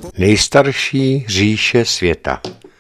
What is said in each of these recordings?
Nejstarší říše světa.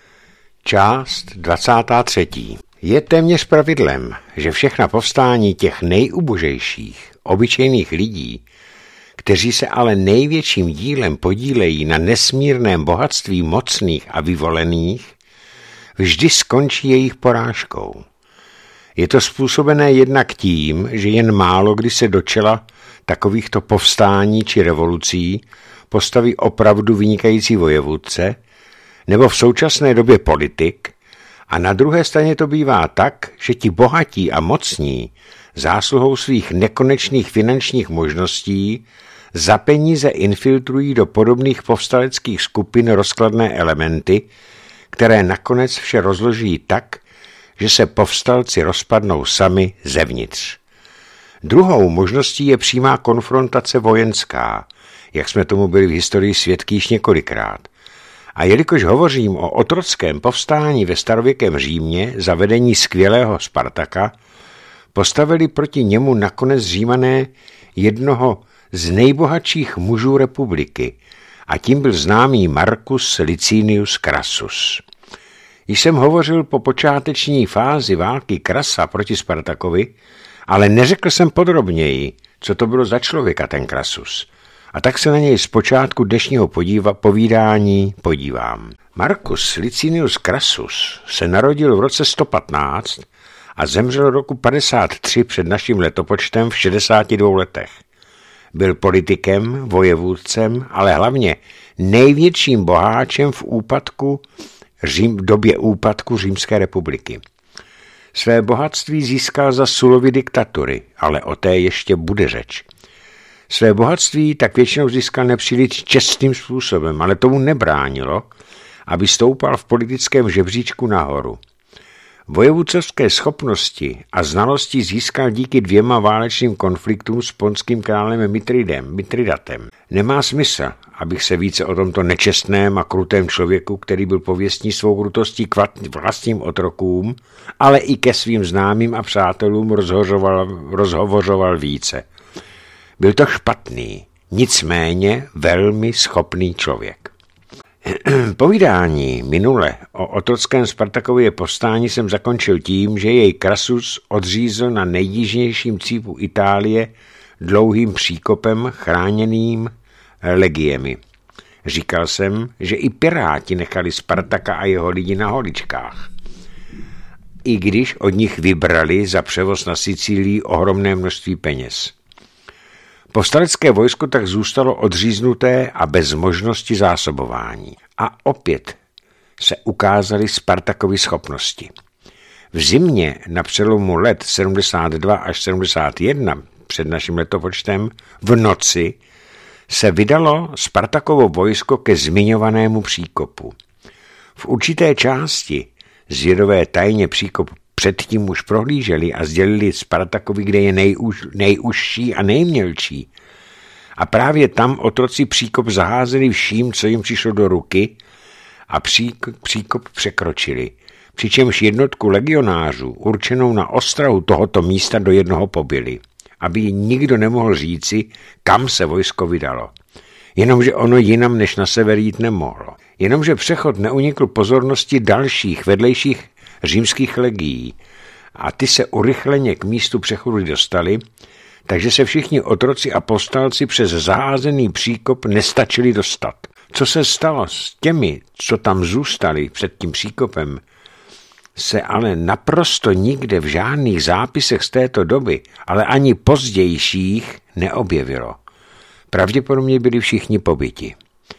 Část 23. Je téměř pravidlem, že všechna povstání těch nejubožejších, obyčejných lidí, kteří se ale největším dílem podílejí na nesmírném bohatství mocných a vyvolených, vždy skončí jejich porážkou. Je to způsobené jednak tím, že jen málo kdy se do čela takovýchto povstání či revolucí postaví opravdu vynikající vojevůdce, nebo v současné době politik, a na druhé straně to bývá tak, že ti bohatí a mocní zásluhou svých nekonečných finančních možností za peníze infiltrují do podobných povstaleckých skupin rozkladné elementy, které nakonec vše rozloží tak, že se povstalci rozpadnou sami zevnitř. Druhou možností je přímá konfrontace vojenská, jak jsme tomu byli v historii svědky již několikrát. A jelikož hovořím o otrockém povstání ve starověkém Římě za vedení skvělého Spartaka, postavili proti němu nakonec Římané jednoho z nejbohatších mužů republiky, a tím byl známý Marcus Licinius Crassus. Již jsem hovořil po počáteční fázi války Crassa proti Spartakovi, ale neřekl jsem podrobněji, co to bylo za člověka ten Crassus. A tak se na něj z počátku dnešního povídání podívám. Marcus Licinius Crassus se narodil v roce 115 a zemřel roku 53 před naším letopočtem v 62 letech. Byl politikem, vojevůdcem, ale hlavně největším boháčem v době úpadku Římské republiky. Své bohatství získal za Sulovy diktatury, ale o té ještě bude řeč. Své bohatství tak většinou získal nepříliš čestným způsobem, ale tomu nebránilo, aby stoupal v politickém žebříčku nahoru. Vojevůdcovské schopnosti a znalosti získal díky 2 válečným konfliktům s ponským králem Mitridatem. Nemá smysl, abych se více o tomto nečestném a krutém člověku, který byl pověstný svou krutostí k vlastním otrokům, ale i ke svým známým a přátelům rozhovořoval více. Byl to špatný, nicméně velmi schopný člověk. Povídání minule o otrockém Spartakově povstání jsem zakončil tím, že jej Crassus odřízl na nejjižnějším cípu Itálie dlouhým příkopem chráněným legiemi. Říkal jsem, že i piráti nechali Spartaka a jeho lidi na holičkách, i když od nich vybrali za převoz na Sicílii ohromné množství peněz. Povstalecké vojsko tak zůstalo odříznuté a bez možnosti zásobování. A opět se ukázaly Spartakovy schopnosti. V zimě na přelomu let 72 až 71 před naším letopočtem v noci se vydalo Spartakovo vojsko ke zmiňovanému příkopu. V určité části zvědové tajně příkop předtím už prohlíželi a sdělili Spartakovi, kde je nejužší a nejmělčí. A právě tam otroci příkop zaházeli vším, co jim přišlo do ruky, a příkop překročili. Přičemž jednotku legionářů určenou na ostrahu tohoto místa do jednoho pobili, aby ji nikdo nemohl říci, kam se vojsko vydalo. Jenomže ono jinam než na sever jít nemohlo. Jenomže přechod neunikl pozornosti dalších vedlejších římských legií a ty se urychleně k místu přechodu dostali, takže se všichni otroci a povstalci přes zaházený příkop nestačili dostat. Co se stalo s těmi, co tam zůstali před tím příkopem, se ale naprosto nikde v žádných zápisech z této doby, ale ani pozdějších, neobjevilo. Pravděpodobně byli všichni pobiti.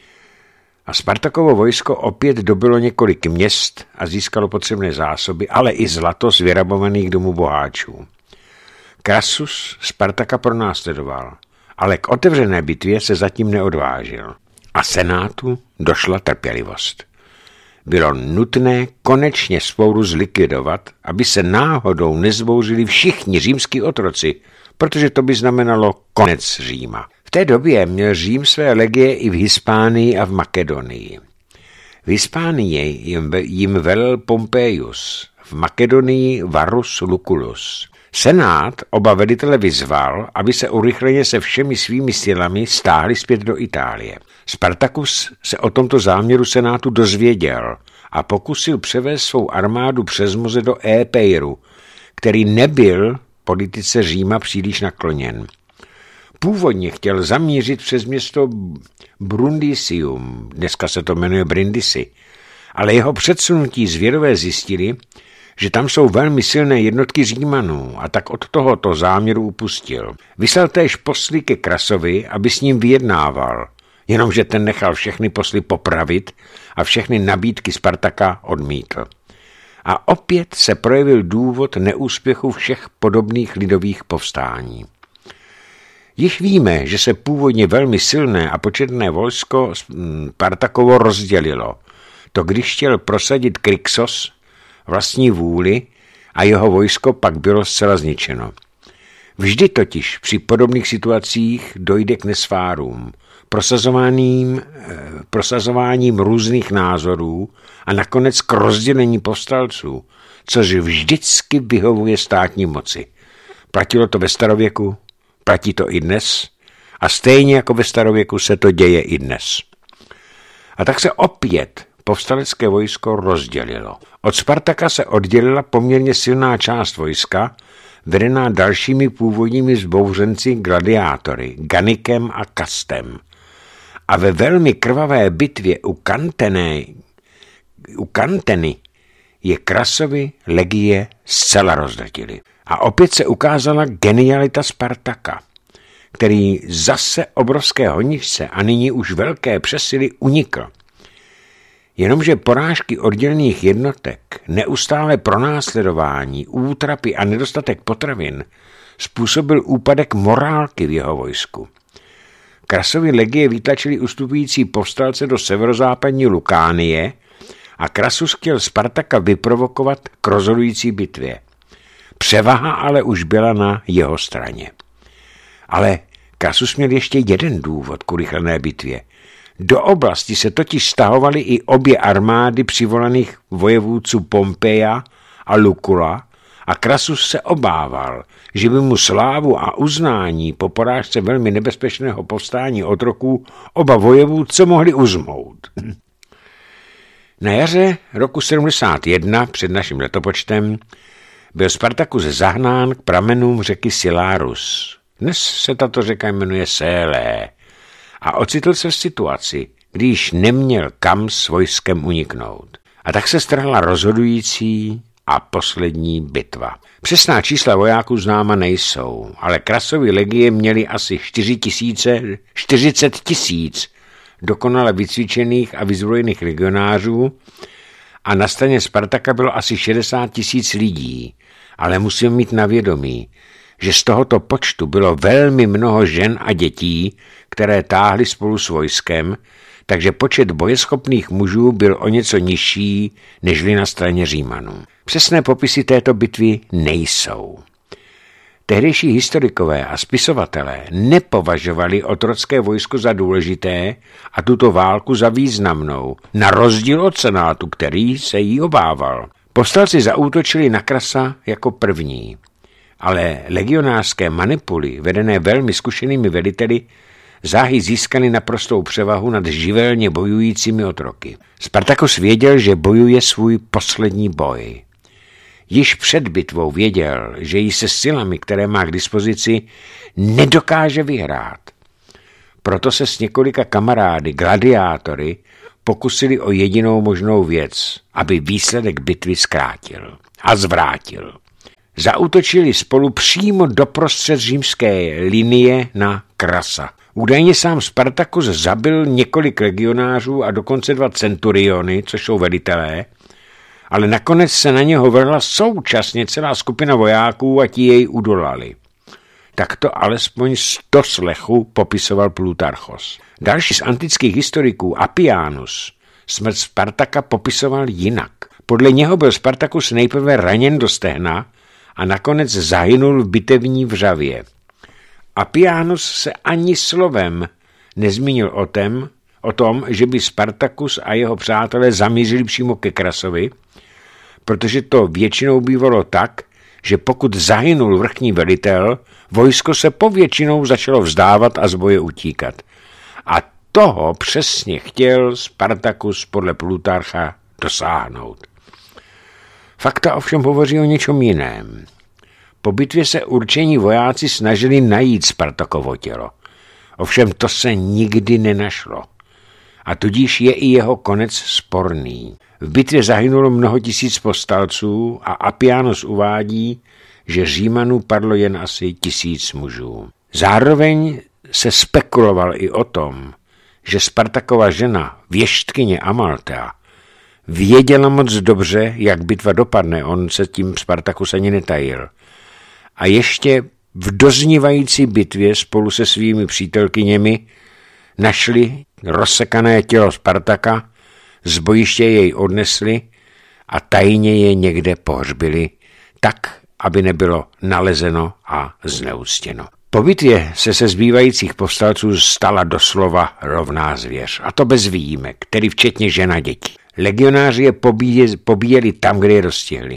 A Spartakovo vojsko opět dobylo několik měst a získalo potřebné zásoby, ale i zlato z vyrabovaných domů boháčů. Crassus Spartaka pronásledoval, ale k otevřené bitvě se zatím neodvážil. A senátu došla trpělivost. Bylo nutné konečně spouru zlikvidovat, aby se náhodou nezbouřili všichni římský otroci, protože to by znamenalo konec Říma. V té době měl Řím své legie i v Hispánii a v Makedonii. V Hispánii jim velel Pompeius, v Makedonii Varus Lucullus. Senát oba velitele vyzval, aby se urychleně se všemi svými silami stáhli zpět do Itálie. Spartacus se o tomto záměru senátu dozvěděl a pokusil převést svou armádu přes moře do Épeiru, který nebyl politice Říma příliš nakloněn. Původně chtěl zamířit přes město Brundisium, dneska se to jmenuje Brindisi, ale jeho předsunutí zvědové zjistili, že tam jsou velmi silné jednotky Římanů a tak od tohoto záměru upustil. Vyslal též posly ke Krasovi, aby s ním vyjednával, jenomže ten nechal všechny posly popravit a všechny nabídky Spartaka odmítl. A opět se projevil důvod neúspěchu všech podobných lidových povstání. Již víme, že se původně velmi silné a početné vojsko Spartakovo rozdělilo. To když chtěl prosadit Krixos vlastní vůli a jeho vojsko pak bylo zcela zničeno. Vždy totiž při podobných situacích dojde k nesvárům, prosazováním různých názorů a nakonec k rozdělení povstalců, což vždycky vyhovuje státní moci. Platilo to ve starověku, platí to i dnes a stejně jako ve starověku se to děje i dnes. A tak se opět povstalecké vojsko rozdělilo. Od Spartaka se oddělila poměrně silná část vojska, vedená dalšími původními zbouřenci gladiátory, Ganikem a Kastem. A ve velmi krvavé bitvě u Kanteny je Krasovi legie zcela rozdrtili. A opět se ukázala genialita Spartaka, který zase obrovské honičce a nyní už velké přesily unikl. Jenomže porážky oddělených jednotek, neustále pronásledování, útrapy a nedostatek potravin způsobil úpadek morálky v jeho vojsku. Krasovi legie vytlačili ustupující povstalce do severozápadní Lukánie a Krasus chtěl Spartaka vyprovokovat k rozhodující bitvě. Převaha ale už byla na jeho straně. Ale Krasus měl ještě jeden důvod k urychlené bitvě. Do oblasti se totiž stahovaly i obě armády přivolaných vojevůdců Pompeia a Lukula a Krasus se obával, že by mu slávu a uznání po porážce velmi nebezpečného povstání otroků oba vojevůdce mohli uzmout. Na jaře roku 71 před naším letopočtem byl Spartacus zahnán k pramenům řeky Silarus. Dnes se tato řeka jmenuje Sélé a ocitl se v situaci, když neměl kam s vojskem uniknout. A tak se strhla rozhodující a poslední bitva. Přesná čísla vojáků známa nejsou, ale Krasovy legie měly asi 40 tisíc dokonale vycvičených a vyzbrojených legionářů a na straně Spartaka bylo asi 60 tisíc lidí, ale musíme mít na vědomí, že z tohoto počtu bylo velmi mnoho žen a dětí, které táhly spolu s vojskem, takže počet bojeschopných mužů byl o něco nižší nežli na straně Římanů. Přesné popisy této bitvy nejsou. Tehdejší historikové a spisovatelé nepovažovali otrocké vojsko za důležité a tuto válku za významnou, na rozdíl od senátu, který se jí obával. Povstalci zaútočili na Krasa jako první, ale legionářské manipuly, vedené velmi zkušenými veliteli, záhy získali naprostou převahu nad živelně bojujícími otroky. Spartacus věděl, že bojuje svůj poslední boj. Již před bitvou věděl, že jí se silami, které má k dispozici, nedokáže vyhrát. Proto se s několika kamarády, gladiátory, pokusili o jedinou možnou věc, aby výsledek bitvy zkrátil a zvrátil. Zaútočili spolu přímo doprostřed římské linie na Krasa. Údajně sám Spartacus zabil několik legionářů a dokonce 2 centuriony, což jsou velitelé, ale nakonec se na něho vrhla současně celá skupina vojáků a ti jej udolali. Takto alespoň z doslechu popisoval Plutarchos. Další z antických historiků, Appianus, smrt Spartaka popisoval jinak. Podle něho byl Spartacus nejprve raněn do stehna a nakonec zahynul v bitevní vřavě. Appianus se ani slovem nezmínil o tom, že by Spartacus a jeho přátelé zamířili přímo ke Krasovi, protože to většinou bývalo tak, že pokud zahynul vrchní velitel, vojsko se povětšinou začalo vzdávat a z boje utíkat. A toho přesně chtěl Spartacus podle Plutarcha dosáhnout. Fakta ovšem hovoří o něčem jiném. Po bitvě se určení vojáci snažili najít Spartakovo tělo. Ovšem to se nikdy nenašlo. A tudíž je i jeho konec sporný. V bitvě zahynulo mnoho tisíc povstalců a Appianus uvádí, že Římanů padlo jen asi 1000 mužů. Zároveň se spekuloval i o tom, že Spartakova žena, věštkyně Amaltea, věděla moc dobře, jak bitva dopadne, on se tím Spartacus ani netajil. A ještě v doznívající bitvě spolu se svými přítelkyněmi našli rozsekané tělo Spartaka, z bojiště jej odnesli a tajně je někde pohřbili, tak, aby nebylo nalezeno a zneuctěno. Po bitvě se zbývajících povstalců stala doslova rovná zvěř, a to bez výjimek, tedy včetně žen a dětí. Legionáři je pobíjeli tam, kde je dostihli.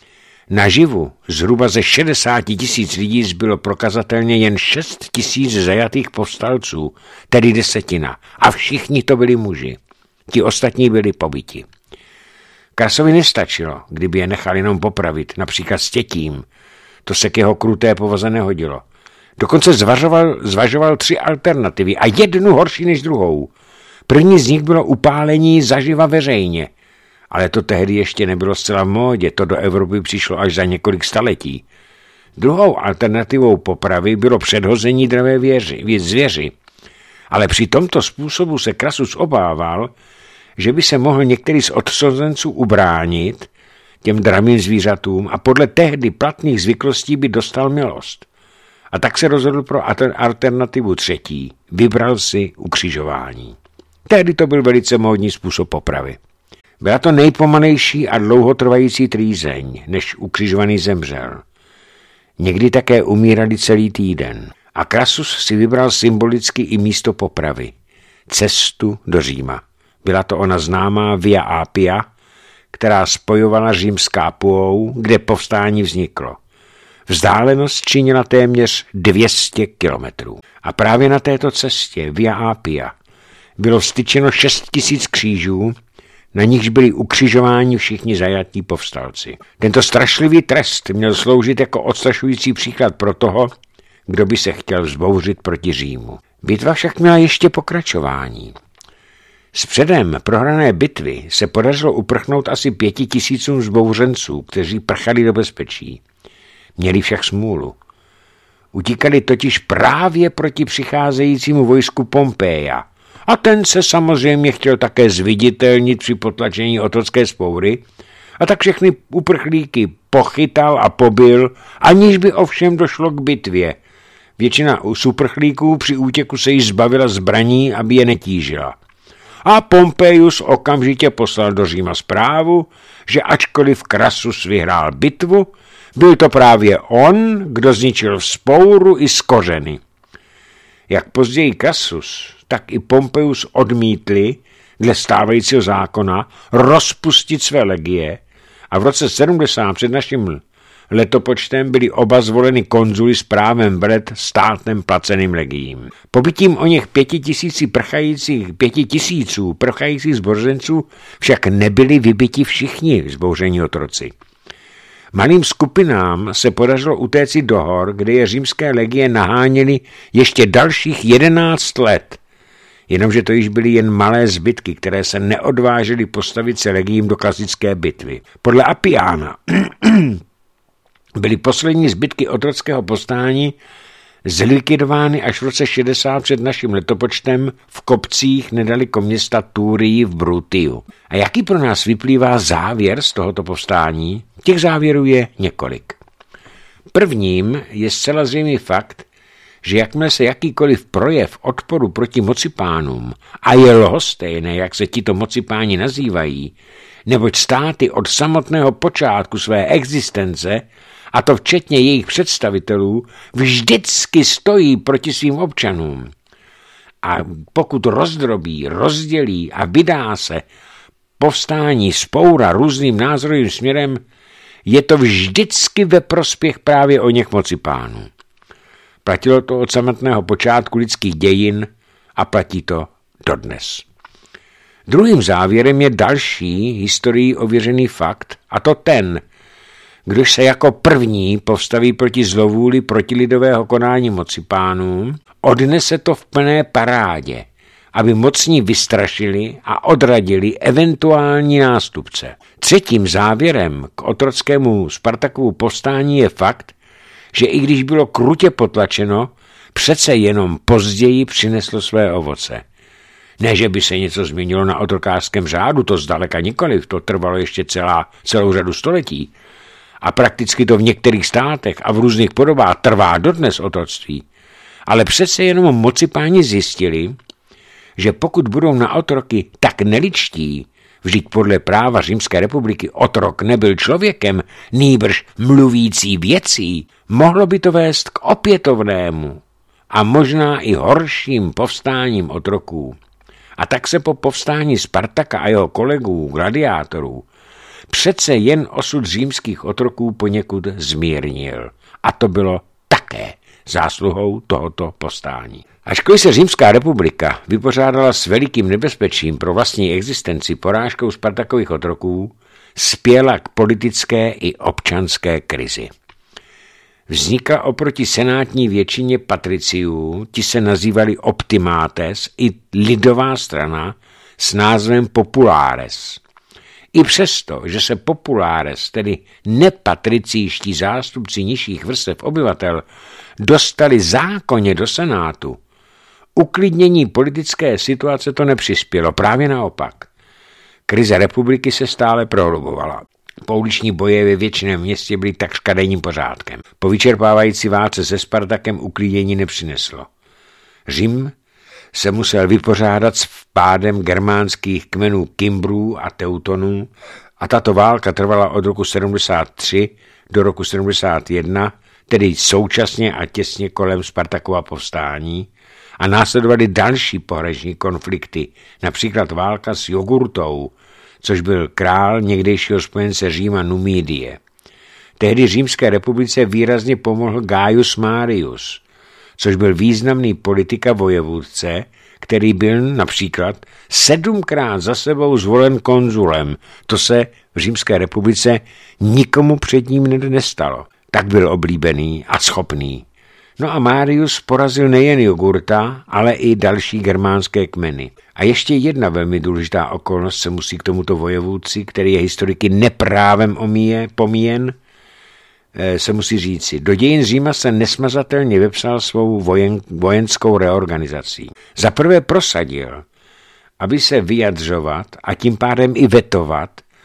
Naživu zhruba ze 60 000 lidí zbylo prokazatelně jen 6 000 zajatých povstalců, tedy 10%, a všichni to byli muži. Ti ostatní byli pobiti. Krasovi nestačilo, kdyby je nechal jenom popravit, například s tětím. To se k jeho kruté povaze nehodilo. Dokonce zvažoval 3 alternativy a jednu horší než druhou. První z nich bylo upálení zaživa veřejně. Ale to tehdy ještě nebylo zcela v módě, to do Evropy přišlo až za několik staletí. Druhou alternativou popravy bylo předhození dravé zvěři. Ale při tomto způsobu se Krasus obával, že by se mohl některý z odsouzenců ubránit těm dravým zvířatům a podle tehdy platných zvyklostí by dostal milost. A tak se rozhodl pro alternativu 3. Vybral si ukřižování. Tehdy to byl velice módní způsob popravy. Byla to nejpomalejší a dlouhotrvající trýzeň, než ukřižovaný zemřel. Někdy také umírali celý týden. A Krasus si vybral symbolicky i místo popravy. Cestu do Říma. Byla to ona známá Via Appia, která spojovala Řím s Capuou, kde povstání vzniklo. Vzdálenost činila téměř 200 kilometrů. A právě na této cestě Via Appia bylo vstyčeno 6 000 křížů, na nichž byli ukřižováni všichni zajatí povstalci. Tento strašlivý trest měl sloužit jako odstrašující příklad pro toho, kdo by se chtěl vzbouřit proti Římu. Bitva však měla ještě pokračování. Z předem prohrané bitvy se podařilo uprchnout asi 5 000 vzbouřenců, kteří prchali do bezpečí. Měli však smůlu. Utíkali totiž právě proti přicházejícímu vojsku Pompeia. A ten se samozřejmě chtěl také zviditelnit při potlačení otrocké vzpoury, a tak všechny uprchlíky pochytal a pobil, aniž by ovšem došlo k bitvě. Většina z uprchlíků při útěku se již zbavila zbraní, aby je netížila. A Pompeius okamžitě poslal do Říma zprávu, že ačkoliv Krasus vyhrál bitvu, byl to právě on, kdo zničil vzpouru i z kořeny. Jak později Krasus, tak i Pompeius odmítli, dle stávajícího zákona, rozpustit své legie a v roce 70 před naším letopočtem byli oba zvoleni konzuly s právem velet státem placeným legiím. Pobytím o něch 5 000 prchajících zbořenců však nebyli vybiti všichni zbouření otroci. Malým skupinám se podařilo utéci do hor, kde je římské legie naháněly ještě dalších 11 let. Jenomže to již byly jen malé zbytky, které se neodvážily postavit se legiím do klasické bitvy. Podle Appiana byly poslední zbytky otrockého povstání zlikvidovány až v roce 60 před naším letopočtem v kopcích nedaleko města Turii v Brutiu. A jaký pro nás vyplývá závěr z tohoto povstání? Těch závěrů je několik. Prvním je zcela zřejmý fakt, že jakmile se jakýkoliv projev odporu proti mocipánům, a je lhostejné, jak se tito mocipáni nazývají, neboť státy od samotného počátku své existence, a to včetně jejich představitelů, vždycky stojí proti svým občanům. A pokud rozdrobí, rozdělí a vydá se povstání vzpoura různým názorovým směrem, je to vždycky ve prospěch právě o něch moci pánů. Platilo to od samotného počátku lidských dějin a platí to dodnes. Druhým závěrem je další historií ověřený fakt, a to ten, kdož se jako první postaví proti zlovůli protilidového konání moci pánů, odnese to v plné parádě, aby mocní vystrašili a odradili eventuální nástupce. Třetím závěrem k otrockému Spartakovu povstání je fakt, že i když bylo krutě potlačeno, přece jenom později přineslo své ovoce. Ne, že by se něco změnilo na otrokářském řádu, to zdaleka nikoliv, to trvalo ještě celou řadu století. A prakticky to v některých státech a v různých podobách trvá dodnes otroctví. Ale přece jenom moci páni zjistili, že pokud budou na otroky tak neličtí, vždyť podle práva Římské republiky otrok nebyl člověkem, nýbrž mluvící věcí, mohlo by to vést k opětovnému a možná i horším povstáním otroků. A tak se po povstání Spartaka a jeho kolegů, gladiátorů, přece jen osud římských otroků poněkud zmírnil. A to bylo také zásluhou tohoto povstání. Ačkoliv se Římská republika vypořádala s velikým nebezpečím pro vlastní existenci porážkou Spartakových otroků, spěla k politické i občanské krizi. Vznikla oproti senátní většině patriciů, ti se nazývali optimates, i lidová strana s názvem populares. I přesto, že se populares, tedy nepatricíští zástupci nižších vrstev obyvatel, dostali zákonně do senátu, uklidnění politické situace to nepřispělo, právě naopak. Krize republiky se stále prohlubovala. Pouliční boje ve většiném městě byly takřka denním pořádkem. Po vyčerpávající válce se Spartakem uklidnění nepřineslo. Řím se musel vypořádat s vpádem germánských kmenů Kimbrů a Teutonů a tato válka trvala od roku 73 do roku 71, tedy současně a těsně kolem Spartakova povstání, a následovaly další pohraniční konflikty, například válka s Jugurtou, což byl král někdejšího spojence Říma Numídie. Tehdy Římské republice výrazně pomohl Gaius Marius, což byl významný politik a vojevůdce, který byl například 7krát za sebou zvolen konzulem. To se v Římské republice nikomu před ním nestalo. Tak byl oblíbený a schopný. No a Marius porazil nejen Jugurta, ale i další germánské kmeny. A ještě jedna velmi důležitá okolnost se musí k tomuto vojevůdci, který je historiky neprávem pomíjen, se musí říci. Do dějin Říma se nesmazatelně vepsal svou vojenskou reorganizací. Za prvé prosadil, aby se vyjadřovat a tím pádem i vetovat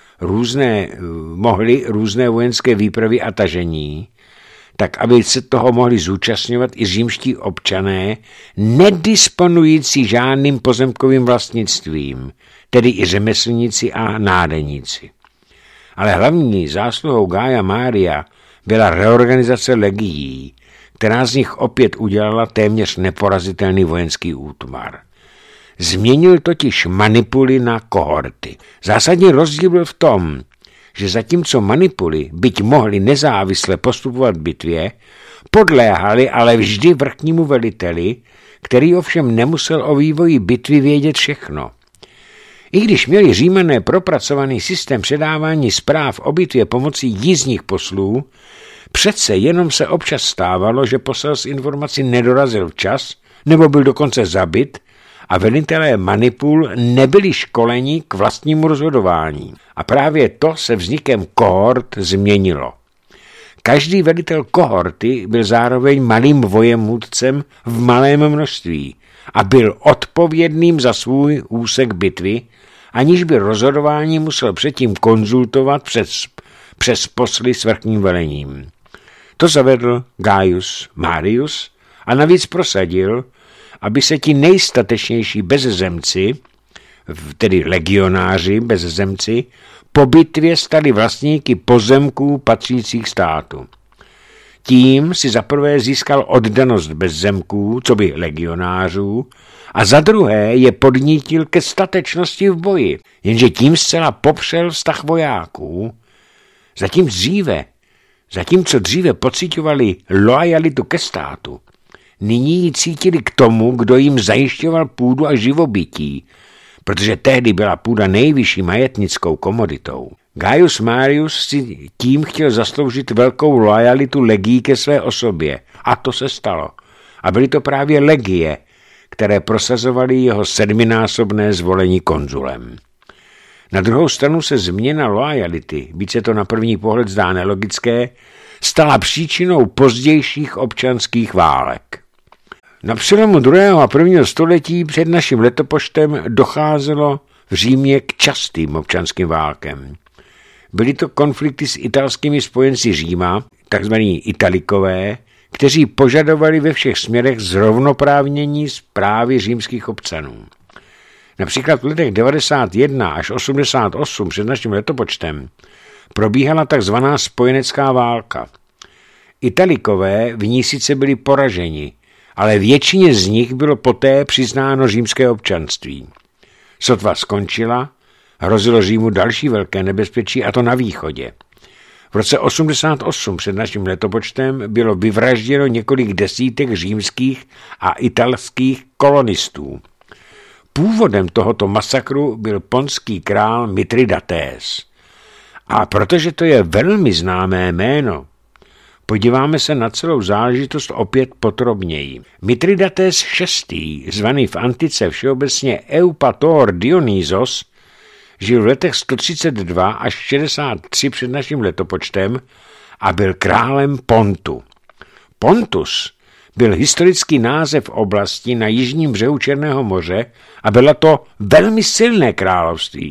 mohly různé vojenské výpravy a tažení, tak aby se toho mohli zúčastňovat i římští občané, nedisponující žádným pozemkovým vlastnictvím, tedy i řemeslníci a nádeníci. Ale hlavní zásluhou Gaia Maria byla reorganizace legií, která z nich opět udělala téměř neporazitelný vojenský útvar. Změnil totiž manipuly na kohorty. Zásadní rozdíl byl v tom, že zatímco manipuly, byť mohli nezávisle postupovat v bitvě, podléhali ale vždy vrchnímu veliteli, který ovšem nemusel o vývoji bitvy vědět všechno. I když měli Římané propracovaný systém předávání zpráv o bitvě pomocí jízdních poslů, přece jenom se občas stávalo, že posel s informací nedorazil včas nebo byl dokonce zabit a velitelé manipul nebyli školeni k vlastnímu rozhodování. A právě to se vznikem kohort změnilo. Každý velitel kohorty byl zároveň malým vojevůdcem v malém množství a byl odpovědným za svůj úsek bitvy, aniž by rozhodování musel předtím konzultovat přes posly s vrchním velením. To zavedl Gaius Marius a navíc prosadil, aby se ti nejstatečnější bezzemci, tedy legionáři bezzemci, po bitvě stali vlastníky pozemků patřících státu. Tím si zaprvé získal oddanost bezzemků, co by legionářů, a za druhé je podnítil ke statečnosti v boji, jenže tím zcela popřel vztah vojáků, Zatímco dříve pociťovali loajalitu ke státu, nyní ji cítili k tomu, kdo jim zajišťoval půdu a živobytí, protože tehdy byla půda nejvyšší majetnickou komoditou. Gaius Marius si tím chtěl zasloužit velkou loajalitu legií ke své osobě. A to se stalo. A byly to právě legie, které prosazovaly jeho 7násobné zvolení konzulem. Na druhou stranu se změna loajality, byť se to na první pohled zdá nelogické, stala příčinou pozdějších občanských válek. Na přelomu 2. a 1. století před naším letopočtem docházelo v Římě k častým občanským válkem. Byly to konflikty s italskými spojenci Říma, takzvaní Italikové, kteří požadovali ve všech směrech zrovnoprávnění s právy římských občanů. Například v letech 91 až 88 před naším letopočtem probíhala takzvaná spojenecká válka. Italikové v ní sice byli poraženi, ale většině z nich bylo poté přiznáno římské občanství. Sotva skončila, hrozilo Římu další velké nebezpečí, a to na východě. V roce 88 před naším letopočtem bylo vyvražděno několik desítek římských a italských kolonistů. Původem tohoto masakru byl ponský král Mithridates. A protože to je velmi známé jméno, podíváme se na celou záležitost opět podrobněji. Mithridates VI., zvaný v antice všeobecně Eupator Dionysos, žil v letech 132 až 63 před naším letopočtem a byl králem Pontu. Pontus byl historický název oblasti na jižním břehu Černého moře a bylo to velmi silné království.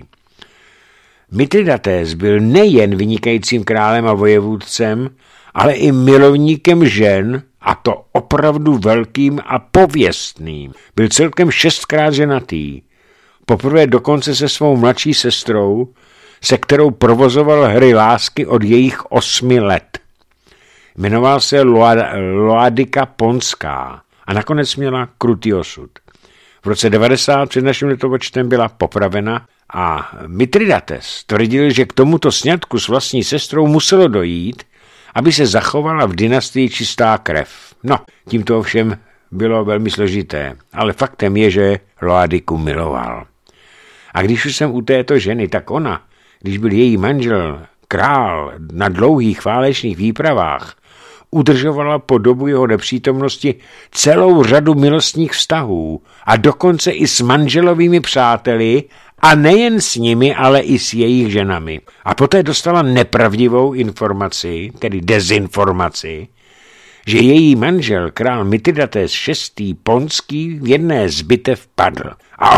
Mithridates byl nejen vynikajícím králem a vojevůdcem, ale i milovníkem žen, a to opravdu velkým a pověstným. Byl celkem 6krát ženatý. Poprvé dokonce se svou mladší sestrou, se kterou provozoval hry lásky od jejich 8 let. Jmenoval se Loadika Ponská a nakonec měla krutý osud. V roce 90 před naším letopočtem byla popravena a Mithridates tvrdil, že k tomuto sňatku s vlastní sestrou muselo dojít, aby se zachovala v dynastii čistá krev. No, tím to ovšem bylo velmi složité, ale faktem je, že Loadiku miloval. A když už jsem u této ženy, tak ona, když byl její manžel král na dlouhých válečných výpravách, udržovala po dobu jeho nepřítomnosti celou řadu milostných vztahů a dokonce i s manželovými přáteli, a nejen s nimi, ale i s jejich ženami. A poté dostala nepravdivou informaci, tedy dezinformaci, že její manžel, král Mithridates VI. Ponský, v jedné z bitev padl. A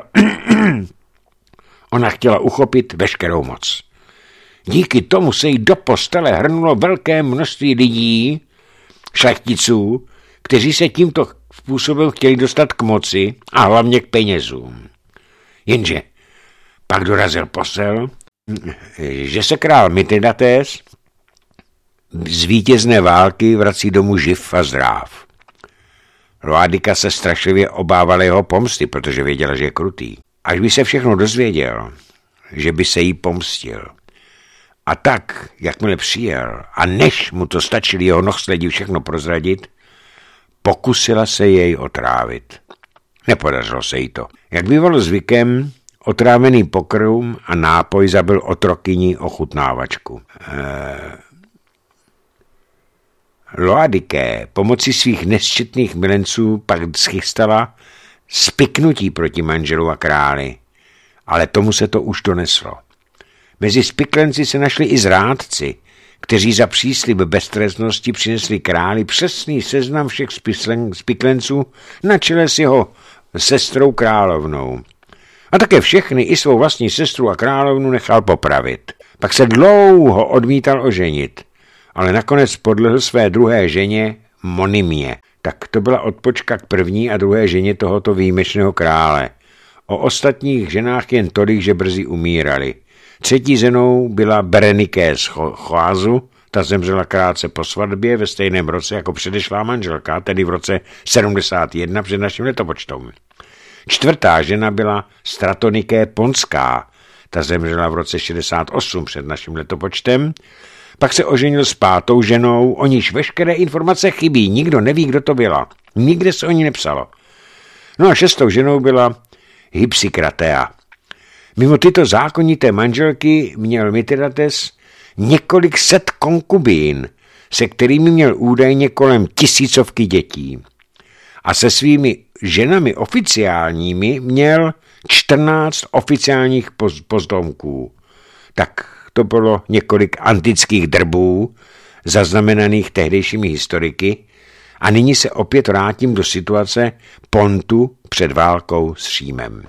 ona chtěla uchopit veškerou moc. Díky tomu se jí do postele hrnulo velké množství lidí, šlechticů, kteří se tímto způsobem chtěli dostat k moci a hlavně k penězům. Jenže pak dorazil posel, že se král Mithridates z vítězné války vrací domů živ a zdrav. Loadika se strašlivě obávala jeho pomsty, protože věděla, že je krutý. Až by se všechno dozvěděl, že by se jí pomstil. A tak, jakmile přijel, a než mu to stačili jeho nohsledi všechno prozradit, pokusila se jej otrávit. Nepodařilo se jí to. Jak bývalo zvykem, otrávený pokrm a nápoj zabil otrokyni ochutnávačku. Loadiké pomocí svých nesčetných milenců pak schystala spiknutí proti manželu a králi, ale tomu se to už doneslo. Mezi spiklenci se našli i zrádci, kteří za příslib beztrestnosti přinesli králi přesný seznam všech spiklenců na čele s jeho sestrou královnou. A také všechny, i svou vlastní sestru a královnu, nechal popravit. Pak se dlouho odmítal oženit, ale nakonec podlehl své druhé ženě Monimě. Tak to byla odpočka k první a druhé ženě tohoto výjimečného krále. O ostatních ženách jen tolik, že brzy umírali. Třetí ženou byla Bereniké z Choázu, ta zemřela krátce po svatbě ve stejném roce jako předešlá manželka, tedy v roce 71 před naším letopočtem. Čtvrtá žena byla Stratoniké Ponská, Ta zemřela v roce 68 před naším letopočtem. Pak se oženil s 5. ženou, o níž veškeré informace chybí, nikdo neví, kdo to byla. Nikde se o ní nepsalo. No a 6. ženou byla Hypsikratea. Mimo tyto zákonité manželky měl Mithridates několik set konkubín, se kterými měl údajně kolem 1000 dětí. A se svými ženami oficiálními měl 14 oficiálních potomků. Tak to bylo několik antických drbů, zaznamenaných tehdejšími historiky, a nyní se opět vrátím do situace Pontu před válkou s Římem.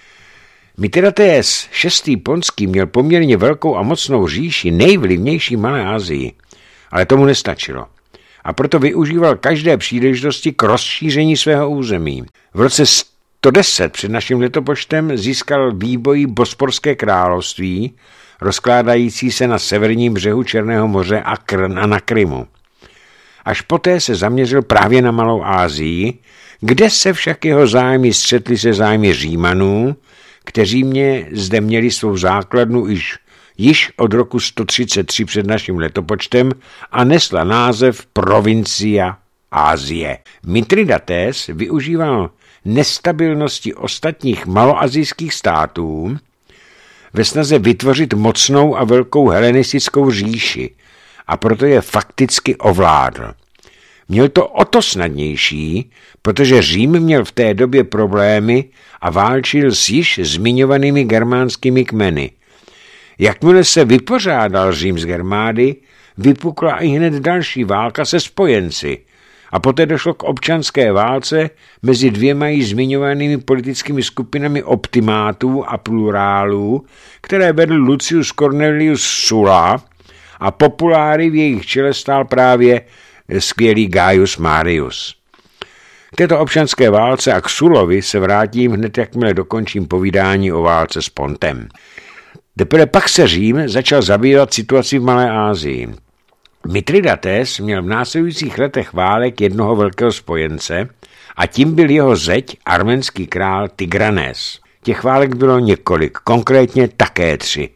Mithridates VI. Ponský měl poměrně velkou a mocnou říši, nejvlivnější v Malé Asii, ale tomu nestačilo. A proto využíval každé příležitosti k rozšíření svého území. V roce 110 před naším letopočtem získal výboj Bosporské království, rozkládající se na severním břehu Černého moře a na Krymu. Až poté se zaměřil právě na Malou Asii, kde se však jeho zájmy střetly se zájmy Římanů, kteří zde měli svou základnu již od roku 133 před naším letopočtem a nesla název Provincia Asie. Mithridates využíval nestabilnosti ostatních maloasijských států ve snaze vytvořit mocnou a velkou helenistickou říši a proto je fakticky ovládl. Měl to o to snadnější, protože Řím měl v té době problémy a válčil s již zmiňovanými germánskými kmeny. Jakmile se vypořádal Řím z Germády, vypukla i hned další válka se spojenci a poté došlo k občanské válce mezi dvěma již zmiňovanými politickými skupinami optimátů a plurálů, které vedl Lucius Cornelius Sulla, a populáry v jejich čele stál právě skvělý Gaius Marius. K této občanské válce a k Sullovi se vrátím hned, jakmile dokončím povídání o válce s Pontem. Teprve pak se Řím začal zabývat situací v Malé Asii. Mithridates měl v následujících letech válek jednoho velkého spojence a tím byl jeho zeď arménský král Tigranes. Těch válek bylo několik, konkrétně také 3.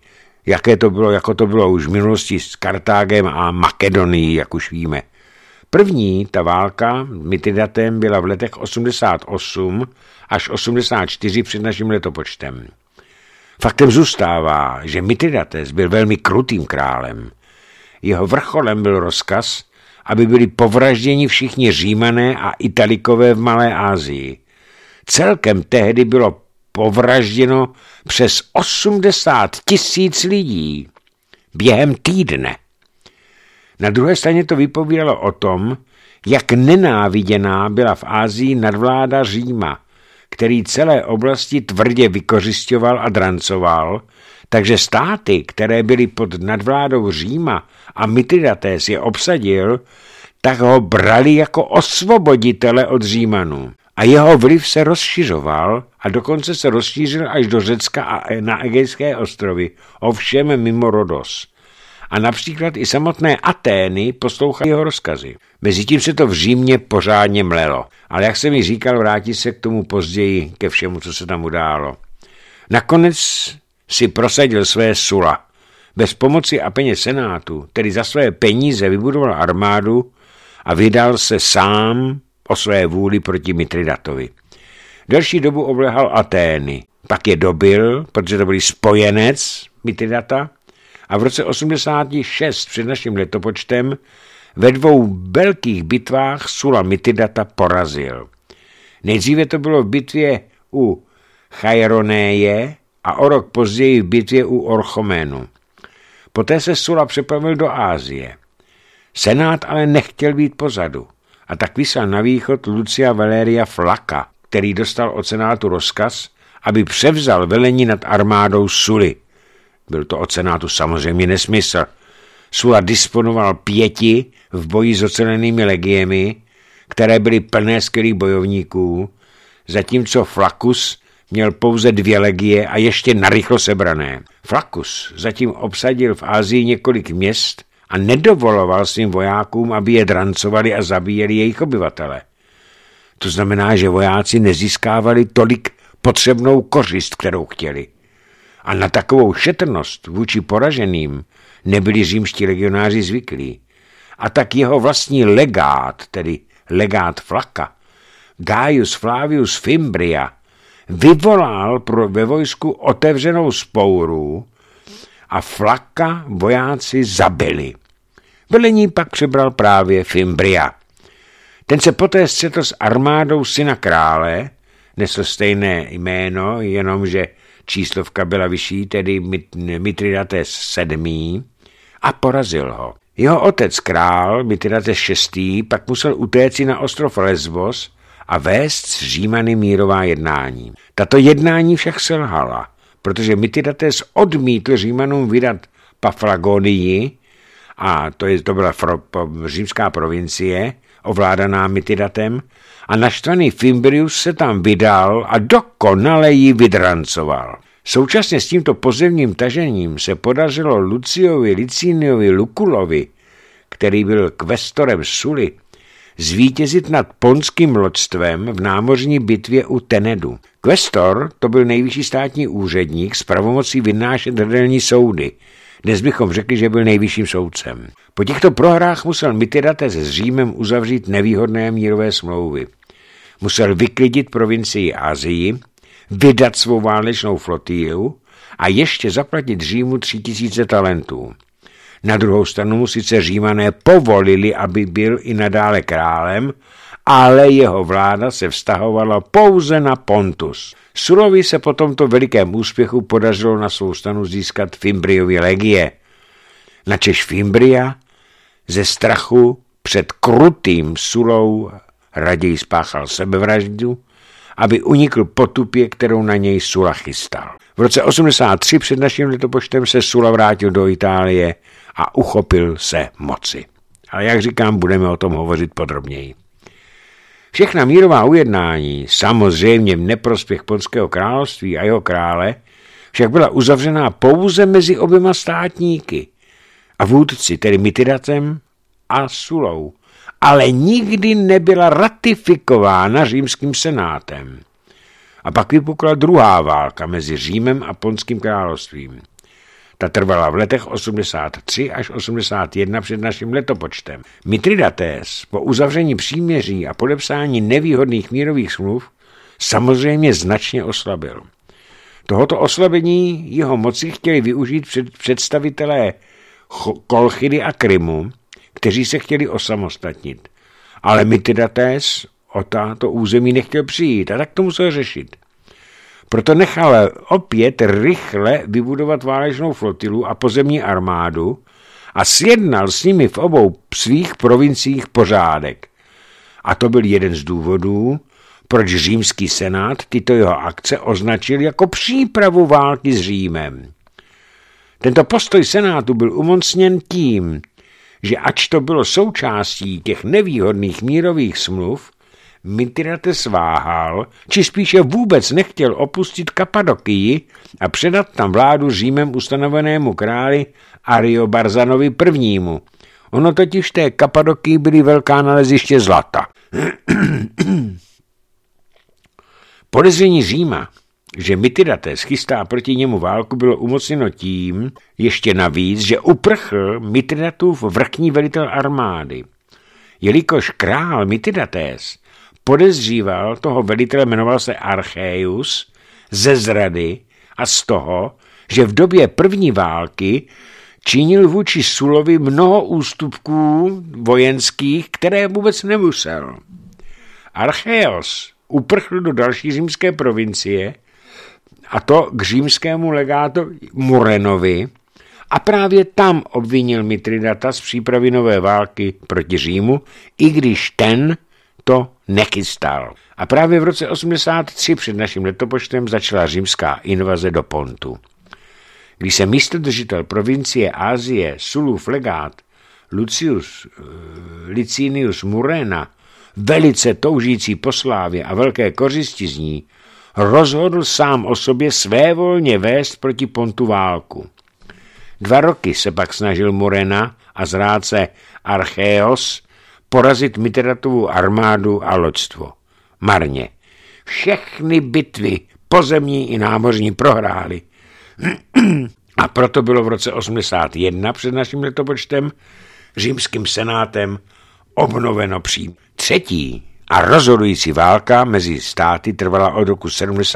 Jako to bylo už v minulosti s Kartágem a Makedonií, jak už víme. První, ta válka Mithridatem, byla v letech 88 až 84 před naším letopočtem. Faktem zůstává, že Mithridates byl velmi krutým králem. Jeho vrcholem byl rozkaz, aby byli povražděni všichni Římané a Italikové v Malé Asii. Celkem tehdy bylo povražděno přes 80 000 lidí během týdne. Na druhé straně to vypovídalo o tom, jak nenáviděná byla v Asii nadvláda Říma, který celé oblasti tvrdě vykořisťoval a drancoval, takže státy, které byly pod nadvládou Říma a Mithridates je obsadil, tak ho brali jako osvoboditele od Římanů. A jeho vliv se rozšiřoval a dokonce se rozšířil až do Řecka a na Egejské ostrovy, ovšem mimo Rodos. A například i samotné Atény poslouchaly jeho rozkazy. Mezitím se to v Římě pořádně mlelo, ale jak jsem mi říkal, vrátí se k tomu později, ke všemu, co se tam událo. Nakonec si prosadil své Sulla. Bez pomoci a peněz senátu, tedy za své peníze vybudoval armádu a vydal se sám o své vůli proti Mithridatovi. Delší dobu obléhal Atény, pak je dobil, protože to byl spojenec Mithridata, a v roce 86 před naším letopočtem ve 2 velkých bitvách Sulla Mithridata porazil. Nejdříve to bylo v bitvě u Chaironéje a o rok později v bitvě u Orchoménu. Poté se Sulla přepravil do Asie. Senát ale nechtěl být pozadu a tak vyslal na východ Lucia Valeria Flaka, který dostal od senátu rozkaz, aby převzal velení nad armádou Sully. Byl to od senátu samozřejmě nesmysl. Sulla disponoval 5 v boji s ocelenými legiemi, které byly plné skvělých bojovníků, zatímco Flaccus měl pouze 2 legie a ještě narychlo sebrané. Flaccus zatím obsadil v Asii několik měst a nedovoloval svým vojákům, aby je drancovali a zabíjeli jejich obyvatele. To znamená, že vojáci nezískávali tolik potřebnou kořist, kterou chtěli. A na takovou šetrnost vůči poraženým nebyli římští legionáři zvyklí. A tak jeho vlastní legát, tedy legát Flacca, Gaius Flavius Fimbria, vyvolal ve vojsku otevřenou vzpouru a Flacca vojáci zabili. Velení pak přebral právě Fimbria. Ten se poté střetl s armádou syna krále, nesl stejné jméno, jenomže číslovka byla vyšší, tedy Mithridates VII, a porazil ho. Jeho otec král, Mithridates VI, pak musel utéci na ostrov Lesbos a vést s Římany mírová jednání. Tato jednání však selhala, protože Mithridates odmítl Římanům vydat Paphlagonii, a to byla římská provincie, ovládaná Mithridatem, a naštvaný Fimbrius se tam vydal a dokonale ji vydrancoval. Současně s tímto pozemním tažením se podařilo Luciovi Liciniovi Luculovi, který byl kvestorem Suly, zvítězit nad ponským loďstvem v námořní bitvě u Tenedu. Kvestor to byl nejvyšší státní úředník s pravomocí vynášet hrdelní soudy. Dnes bychom řekli, že byl nejvyšším soudcem. Po těchto prohrách musel Mithridates s Římem uzavřít nevýhodné mírové smlouvy. Musel vyklidit provincii Asii, vydat svou válečnou flotílu a ještě zaplatit Římu 3000 talentů. Na druhou stranu mu sice Římané povolili, aby byl i nadále králem, ale jeho vláda se vztahovala pouze na Pontus. Sulovi se po tomto velikém úspěchu podařilo na svou stranu získat Fimbriovy legie. Načež Fimbria ze strachu před krutým Sulou raději spáchal sebevraždu, aby unikl potupě, kterou na něj Sula chystal. V roce 83 před naším letopočtem se Sula vrátil do Itálie a uchopil se moci. Ale jak říkám, budeme o tom hovořit podrobněji. Všechna mírová ujednání, samozřejmě v neprospěch Ponského království a jeho krále, však byla uzavřená pouze mezi oběma státníky a vůdci, tedy Mithridatem a Sulou, ale nikdy nebyla ratifikována římským senátem. A pak vypukla druhá válka mezi Římem a Ponským královstvím. Ta trvala v letech 83 až 81 před naším letopočtem. Mithridates po uzavření příměří a podepsání nevýhodných mírových smluv samozřejmě značně oslabil. Tohoto oslabení jeho moci chtěli využít představitelé Kolchidy a Krymu, kteří se chtěli osamostatnit. Ale Mithridates o tato území nechtěl přijít a tak to musel řešit. Proto nechal opět rychle vybudovat válečnou flotilu a pozemní armádu a sjednal s nimi v obou svých provinciích pořádek. A to byl jeden z důvodů, proč římský senát tyto jeho akce označil jako přípravu války s Římem. Tento postoj senátu byl umocněn tím, že ač to bylo součástí těch nevýhodných mírových smluv, Mithridates váhal, či spíše vůbec nechtěl opustit Kapadokii a předat tam vládu Římem ustanovenému králi Ariobarzanovi I. Ono totiž v té Kapadokii byly velká naleziště zlata. Podezření Říma, že Mithridates chystá proti němu válku, bylo umocněno tím, ještě navíc, že uprchl Mithridatův vrchní velitel armády. Jelikož král Mithridates podezříval toho velitele, jmenoval se Archeus, ze zrady a z toho, že v době první války činil vůči Sulovi mnoho ústupků vojenských, které vůbec nemusel. Archeus uprchl do další římské provincie, a to k římskému legátu Murenovi, a právě tam obvinil Mithridata z přípravy nové války proti Římu, i když ten to nechystal. A právě v roce 83 před naším letopočtem začala římská invaze do Pontu. Když se místodržitel provincie Asie Sulův legát Lucius Licinius Murena, velice toužící po slávě a velké kořisti z ní, rozhodl sám o sobě svévolně vést proti Pontu válku. 2 roky se pak snažil Murena a zrádce Archeos porazit Mithridatovu armádu a loďstvo. Marně. Všechny bitvy, pozemní i námořní, prohráli. A proto bylo v roce 81 před naším letopočtem římským senátem obnoveno přímé. Třetí a rozhodující válka mezi státy trvala od roku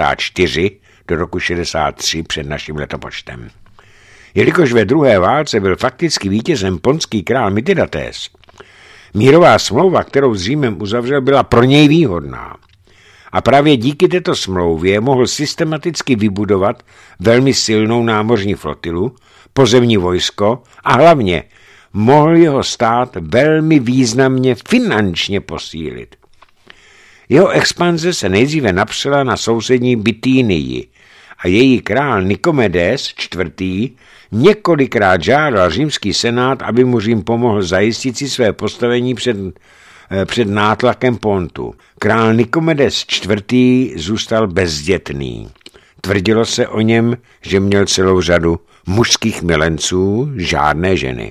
74 do roku 63 před naším letopočtem. Jelikož ve druhé válce byl fakticky vítězem ponský král Mithridates, mírová smlouva, kterou s Římem uzavřel, byla pro něj výhodná. A právě díky této smlouvě mohl systematicky vybudovat velmi silnou námořní flotilu, pozemní vojsko a hlavně mohl jeho stát velmi významně finančně posílit. Jeho expanze se nejdříve napřela na sousední Bitýnii a její král Nikomedes IV. Několikrát žádal římský senát, aby mu Řím pomohl zajistit si své postavení před nátlakem Pontu. Král Nikomedes IV. Zůstal bezdětný. Tvrdilo se o něm, že měl celou řadu mužských milenců, žádné ženy.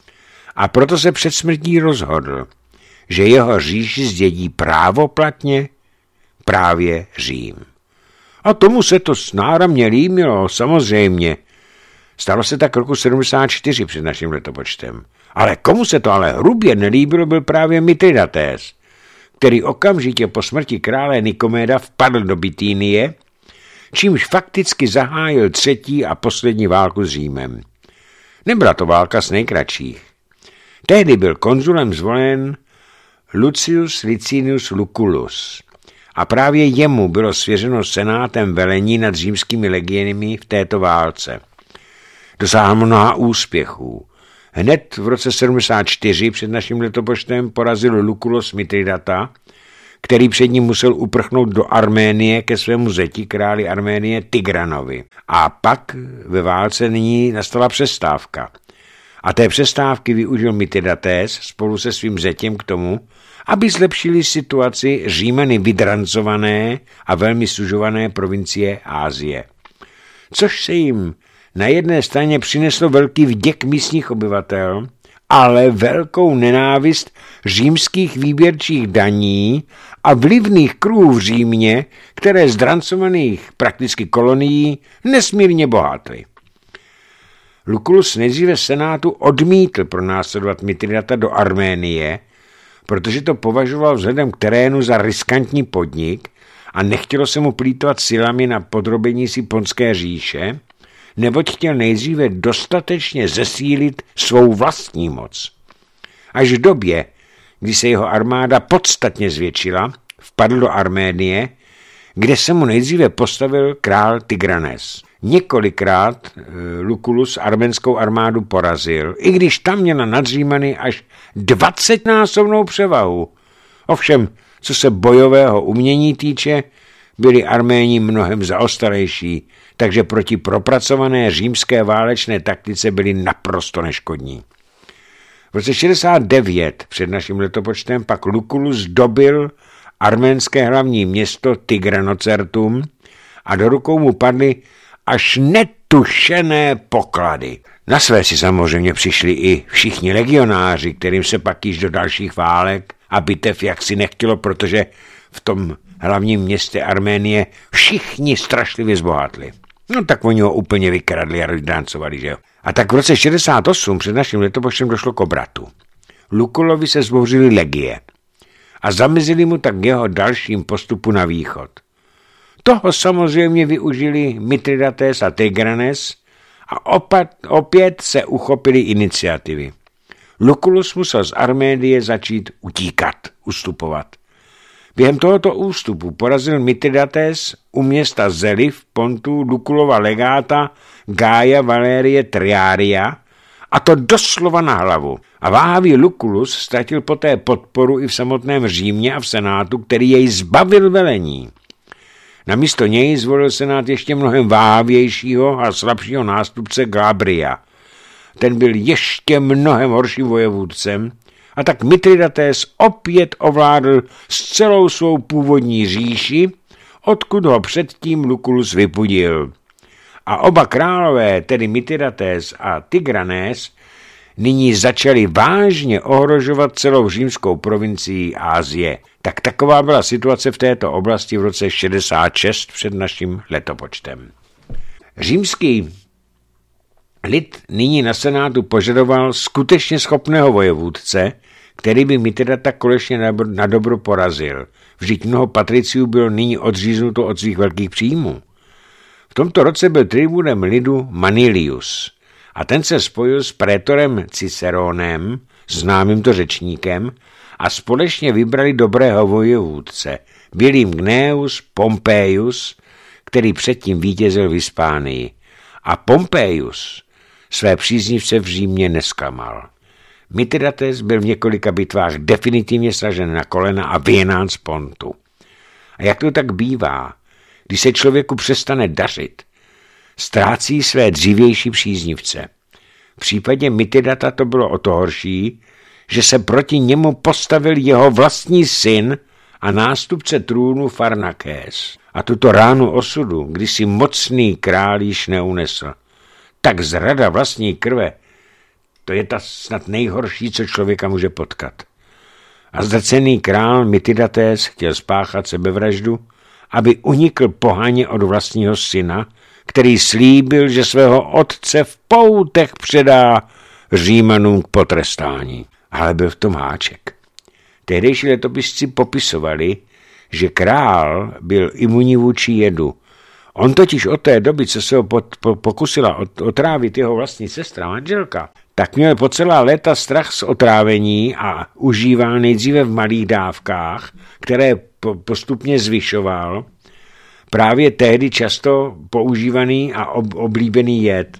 A proto se před smrtí rozhodl, že jeho říši zdědí právoplatně právě Řím. A tomu se to náramně líbilo, samozřejmě. Stalo se tak roku 74 před naším letopočtem. Ale komu se to ale hrubě nelíbilo, byl právě Mithridates, který okamžitě po smrti krále Nikoméda vpadl do Bitýnie, čímž fakticky zahájil třetí a poslední válku s Římem. Nebyla to válka z nejkratších. Tehdy byl konzulem zvolen Lucius Licinius Lucullus a právě jemu bylo svěřeno senátem velení nad římskými legiemi v této válce. Dosáhl mnoha úspěchů. Hned v roce 74 před naším letopočtem porazil Lucullus Mithridata, který před ním musel uprchnout do Arménie ke svému zeti králi Arménie Tigranovi. A pak ve válce nyní nastala přestávka. A té přestávky využil Mithridates spolu se svým zetěm k tomu, aby zlepšili situaci Římany vydrancované a velmi sužované provincie Asie. Což se jim na jedné straně přineslo velký vděk místních obyvatel, ale velkou nenávist římských výběrčích daní a vlivných kruhů v Římě, které z drancovaných prakticky kolonií nesmírně bohatly. Lucullus nejdříve senátu odmítl pronásledovat Mithridata do Arménie, protože to považoval vzhledem k terénu za riskantní podnik a nechtělo se mu plýtvat silami na podrobení si Ponské říše, neboť chtěl nejdříve dostatečně zesílit svou vlastní moc. Až v době, kdy se jeho armáda podstatně zvětšila, vpadl do Arménie, kde se mu nejdříve postavil král Tigranes. Několikrát Lucullus arménskou armádu porazil, i když tam měla nad Římany až 20násobnou převahu. Ovšem, co se bojového umění týče, byli Arméni mnohem zaostalejší, takže proti propracované římské válečné taktice byli naprosto neškodní. V roce 69 před naším letopočtem pak Lucullus dobil arménské hlavní město Tigranocertum a do rukou mu padly až netušené poklady. Na své si samozřejmě přišli i všichni legionáři, kterým se pak již do dalších válek a bitev jaksi nechtělo, protože v tom hlavním městě Arménie všichni strašlivě zbohatli. No tak oni ho úplně vykradli a rozdráncovali, že jo. A tak v roce 68 před naším letopočtem došlo k obratu. Lucullovi se zbouřily legie a zamezili mu tak jeho dalším postupu na východ. Toho samozřejmě využili Mithridates a Tigranes a opět se uchopili iniciativy. Lucullus musel z Arménie začít utíkat, ustupovat. Během tohoto ústupu porazil Mithridates u města Zeli v Pontu Lucullova legáta Gaia Valerie Triaria, a to doslova na hlavu. A váhavý Lucullus ztratil poté podporu i v samotném Římě a v senátu, který jej zbavil velení. Namísto něj zvolil senát ještě mnohem váhavějšího a slabšího nástupce Glabria. Ten byl ještě mnohem horším vojevůdcem, a tak Mithridates opět ovládl s celou svou původní říši, odkud ho předtím Lucullus vypudil. A oba králové, tedy Mithridates a Tigranes, nyní začali vážně ohrožovat celou římskou provincii Asie. Tak taková byla situace v této oblasti v roce 66 před naším letopočtem. Římský Lid nyní na senátu požadoval skutečně schopného vojevůdce, který by Mithridata konečně na dobro porazil. Vždyť mnoho patriciů bylo nyní odříznuto od svých velkých příjmů. V tomto roce byl tribunem lidu Manilius a ten se spojil s prétorem Ciceronem, známým to řečníkem, a společně vybrali dobrého vojevůdce. Byl jim Gnaeus Pompeius, který předtím vítězil v Hispánii. A Pompeius své příznivce v Římě nesklamal. Mithridates byl v několika bitvách definitivně sažen na kolena a vyhnán z Pontu. A jak to tak bývá, když se člověku přestane dařit, ztrácí své dřívější příznivce. V případě Mithridata to bylo o to horší, že se proti němu postavil jeho vlastní syn a nástupce trůnu Farnakés. A tuto ránu osudu, když si mocný král již neunesl. Tak zrada vlastní krve, to je ta snad nejhorší, co člověka může potkat. A zdrcený král Mithridates chtěl spáchat sebevraždu, aby unikl pohaně od vlastního syna, který slíbil, že svého otce v poutech předá Římanům k potrestání. Ale byl v tom háček. Tehdejší letopisci popisovali, že král byl imunní vůči jedu. On totiž od té doby, co se ho pokusila otrávit jeho vlastní sestra, manželka, tak měl po celá léta strach z otrávení a užíval nejdříve v malých dávkách, které postupně zvyšoval, právě tehdy často používaný a oblíbený jed.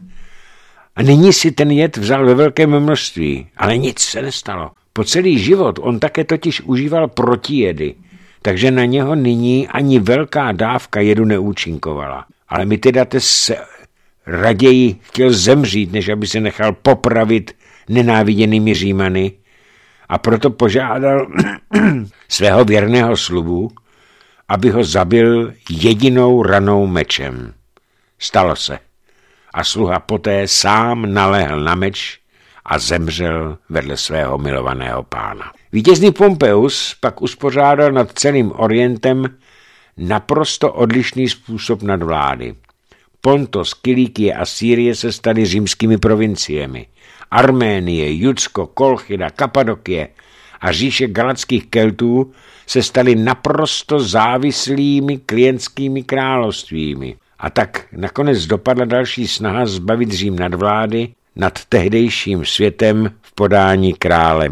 A nyní si ten jed vzal ve velkém množství, ale nic se nestalo. Po celý život on také totiž užíval protijedy, takže na něho nyní ani velká dávka jedu neúčinkovala. Ale Mithridates se raději chtěl zemřít, než aby se nechal popravit nenáviděnými Římany, a proto požádal svého věrného sluhu, aby ho zabil jedinou ranou mečem. Stalo se. A sluha poté sám naléhl na meč a zemřel vedle svého milovaného pána. Vítězný Pompeius pak uspořádal nad celým Orientem naprosto odlišný způsob nadvlády. Pontos, Kilikie a Sýrie se staly římskými provinciemi. Arménie, Judsko, Kolchida, Kapadokie a říše galatských Keltů se staly naprosto závislými klientskými královstvími. A tak nakonec dopadla další snaha zbavit Řím nadvlády nad tehdejším světem v podání krále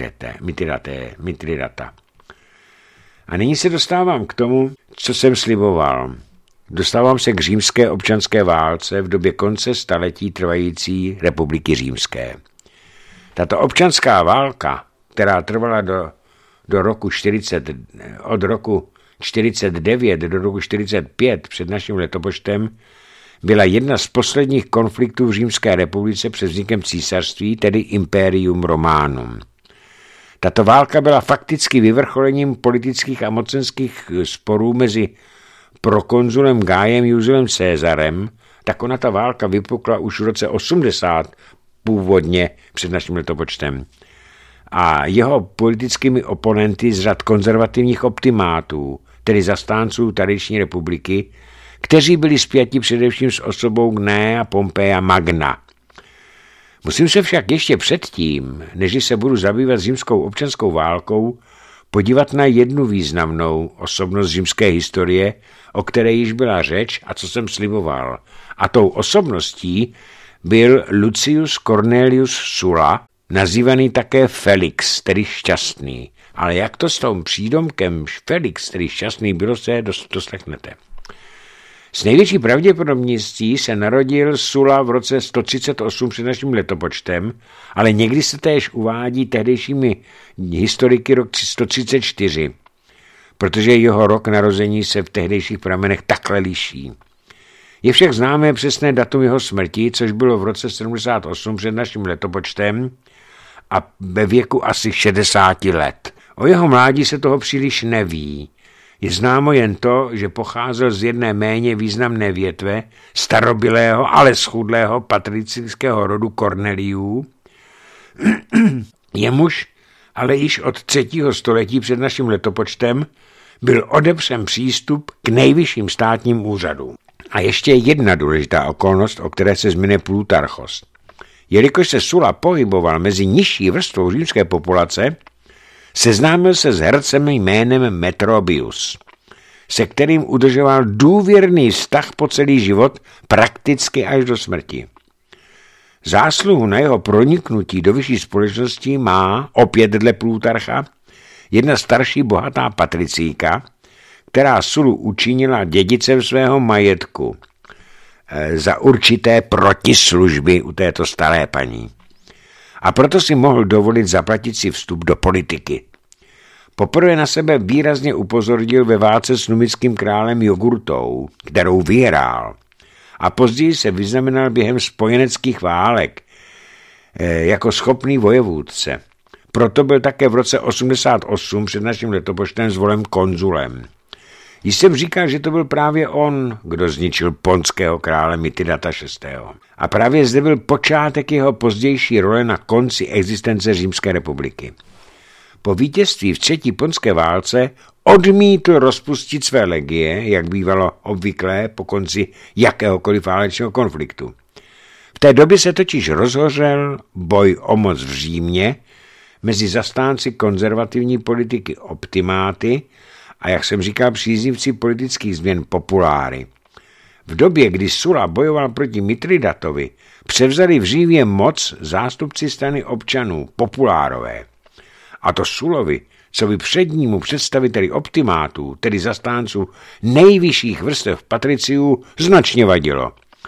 Mithridata. A nyní se dostávám k tomu, co jsem sliboval. Dostávám se k římské občanské válce v době konce staletí trvající republiky římské. Tato občanská válka, která trvala od roku 49 do roku 45 před naším letopočtem, byla jedna z posledních konfliktů v Římské republice před vznikem císařství, tedy Imperium Romanum. Tato válka byla fakticky vyvrcholením politických a mocenských sporů mezi prokonzulem Gaiem Juliusem Caesarem, tak ona ta válka vypukla už v roce 80 původně před naším letopočtem. A jeho politickými oponenty z řad konzervativních optimátů, tedy zastánců tradiční republiky, kteří byli spjati především s osobou Gnea Pompeia Magna. Musím se však ještě předtím, než se budu zabývat římskou občanskou válkou, podívat na jednu významnou osobnost římské historie, o které již byla řeč a co jsem sliboval. A tou osobností byl Lucius Cornelius Sulla, nazývaný také Felix, tedy šťastný. Ale jak to s tím přídomkem Felix, tedy šťastný, bylo, se doslechnete. S největší pravděpodobností se narodil Sulla v roce 138 před naším letopočtem, ale někdy se též uvádí tehdejšími historiky rok 134, protože jeho rok narození se v tehdejších pramenech takhle liší. Je však známé přesné datum jeho smrti, což bylo v roce 78 před naším letopočtem a ve věku asi 60 let. O jeho mládí se toho příliš neví. Je známo jen to, že pocházel z jedné méně významné větve starobylého, ale schudlého patricijského rodu Corneliů. Jemuž ale již od 3. století před naším letopočtem byl odepřen přístup k nejvyšším státním úřadům. A ještě jedna důležitá okolnost, o které se zmiňuje Plutarchos. Jelikož se Sulla pohyboval mezi nižší vrstvou římské populace, seznámil se s hercem jménem Metrobius, se kterým udržoval důvěrný vztah po celý život, prakticky až do smrti. Zásluhu na jeho proniknutí do vyšší společnosti má, opět dle Plutarcha, jedna starší bohatá patricíka, která Sullu učinila dědicem svého majetku za určité protislužby u této staré paní. A proto si mohl dovolit zaplatit si vstup do politiky. Poprvé na sebe výrazně upozornil ve válce s numickým králem Jugurtou, kterou vyhrál, a později se vyznamenal během spojeneckých válek jako schopný vojevůdce. Proto byl také v roce 88 před naším letopočtem zvolen konzulem. Již jsem říkal, že to byl právě on, kdo zničil ponského krále Mitridata VI. A právě zde byl počátek jeho pozdější role na konci existence Římské republiky. Po vítězství v třetí ponské válce odmítl rozpustit své legie, jak bývalo obvyklé po konci jakéhokoliv válečného konfliktu. V té době se totiž rozhořel boj o moc v Římě mezi zastánci konzervativní politiky optimáty a, jak jsem říkal, příznivci politických změn populáry. V době, kdy Sulla bojoval proti Mitridatovi, převzali v Římě moc zástupci strany občanů, populárové. A to Sullovi, co by přednímu představiteli optimátů, tedy zastánců nejvyšších vrstev patriciů, značně vadilo.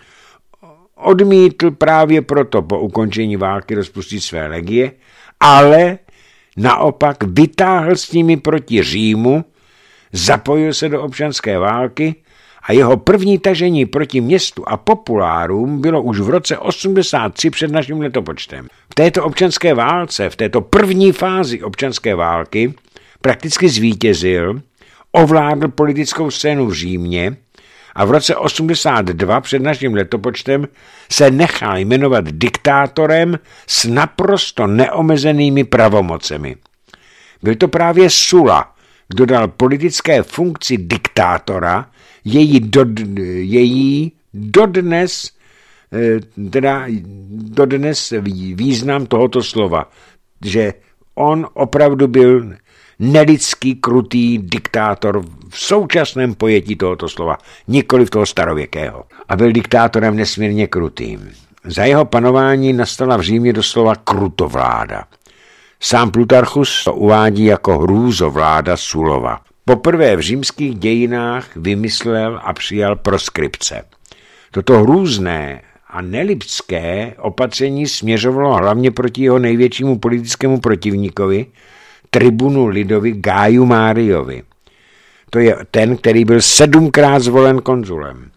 Odmítl právě proto po ukončení války rozpustit své legie, ale naopak vytáhl s nimi proti Římu, zapojil se do občanské války a jeho první tažení proti městu a populárům bylo už v roce 83 před naším letopočtem. V této občanské válce, v této první fázi občanské války prakticky zvítězil, ovládl politickou scénu v Římě a v roce 82 před naším letopočtem se nechal jmenovat diktátorem s naprosto neomezenými pravomocemi. Byl to právě Sulla, kdo dal politické funkci diktátora její dodnes význam tohoto slova, že on opravdu byl nelidský, krutý diktátor v současném pojetí tohoto slova, nikoli v toho starověkého. A byl diktátorem nesmírně krutým. Za jeho panování nastala v Římě doslova krutovláda. Sám Plutarchus to uvádí jako hrůzovláda Sullova. Poprvé v římských dějinách vymyslel a přijal proskripce. Toto hrůzné a nelidské opatření směřovalo hlavně proti jeho největšímu politickému protivníkovi, tribunu Lidovi Gaiu Mariovi. To je ten, který byl 7krát zvolen konzulem.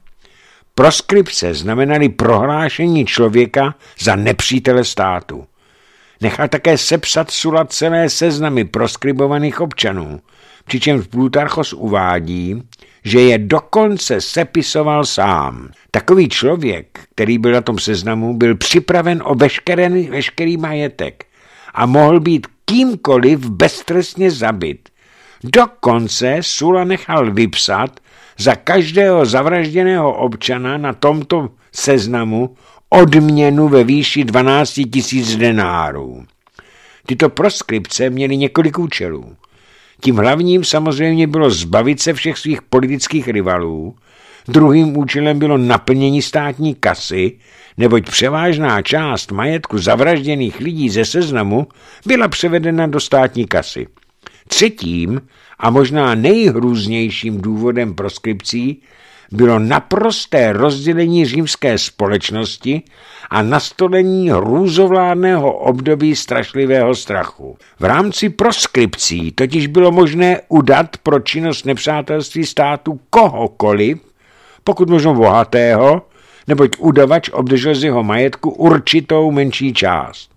Proskripce znamenaly prohlášení člověka za nepřítele státu. Nechal také sepsat Sulla celé seznamy proskribovaných občanů, přičemž Plutarchos uvádí, že je dokonce sepisoval sám. Takový člověk, který byl na tom seznamu, byl připraven o veškerý majetek a mohl být kýmkoliv beztrestně zabit. Dokonce Sulla nechal vypsat za každého zavražděného občana na tomto seznamu odměnu ve výši 12 000 denárů. Tyto proskripce měly několik účelů. Tím hlavním samozřejmě bylo zbavit se všech svých politických rivalů, druhým účelem bylo naplnění státní kasy, neboť převážná část majetku zavražděných lidí ze seznamu byla převedena do státní kasy. Třetím a možná nejhrůznějším důvodem proskripcí bylo naprosté rozdělení římské společnosti a nastolení hrůzovládného období strašlivého strachu. V rámci proskripcí totiž bylo možné udat pro činnost nepřátelství státu kohokoliv, pokud možno bohatého, neboť udavač obdržel z jeho majetku určitou menší část.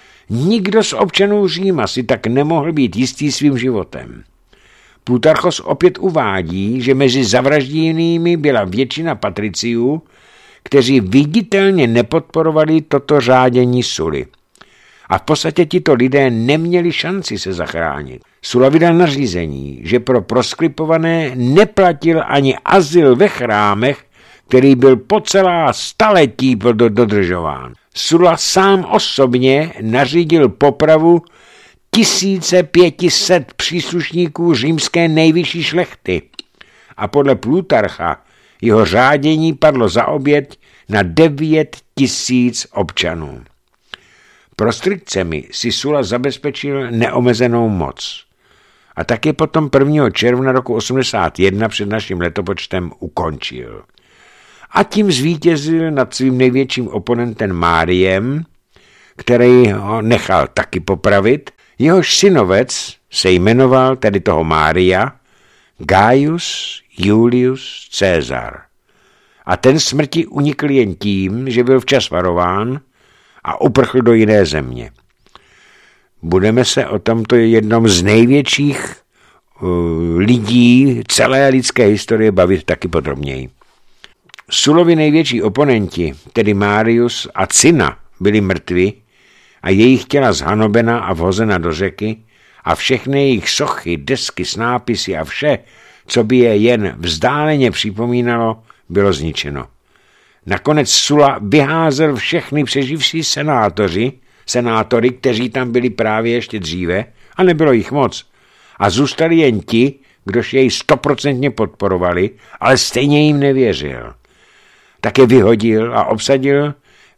Nikdo z občanů Říma si tak nemohl být jistý svým životem. Plutarchos opět uvádí, že mezi zavražděnými byla většina patriciů, kteří viditelně nepodporovali toto řádění Sully. A v podstatě tito lidé neměli šanci se zachránit. Sulla vydal nařízení, že pro proskripované neplatil ani azyl ve chrámech, který byl po celá staletí dodržován. Sulla sám osobně nařídil popravu 1500 příslušníků římské nejvyšší šlechty a podle Plutarcha jeho řádění padlo za oběť na 9000 občanů. Prostrikcemi si Sulla zabezpečil neomezenou moc a taky potom 1. června roku 81 před naším letopočtem ukončil. A tím zvítězil nad svým největším oponentem Máriem, který ho nechal taky popravit. Jehož synovec se jmenoval, tedy toho Mária, Gaius Julius Caesar. A ten smrti unikl jen tím, že byl včas varován a uprchl do jiné země. Budeme se o tomto jednom z největších lidí celé lidské historie bavit taky podrobněji. Sullovi největší oponenti, tedy Marius a Cinna, byli mrtvi a jejich těla zhanobena a vhozena do řeky a všechny jejich sochy, desky s nápisy a vše, co by je jen vzdáleně připomínalo, bylo zničeno. Nakonec Sulla vyházel všechny přeživší senátory, kteří tam byli právě ještě dříve, a nebylo jich moc. A zůstali jen ti, kdož jej 100% podporovali, ale stejně jim nevěřil. Také vyhodil a obsadil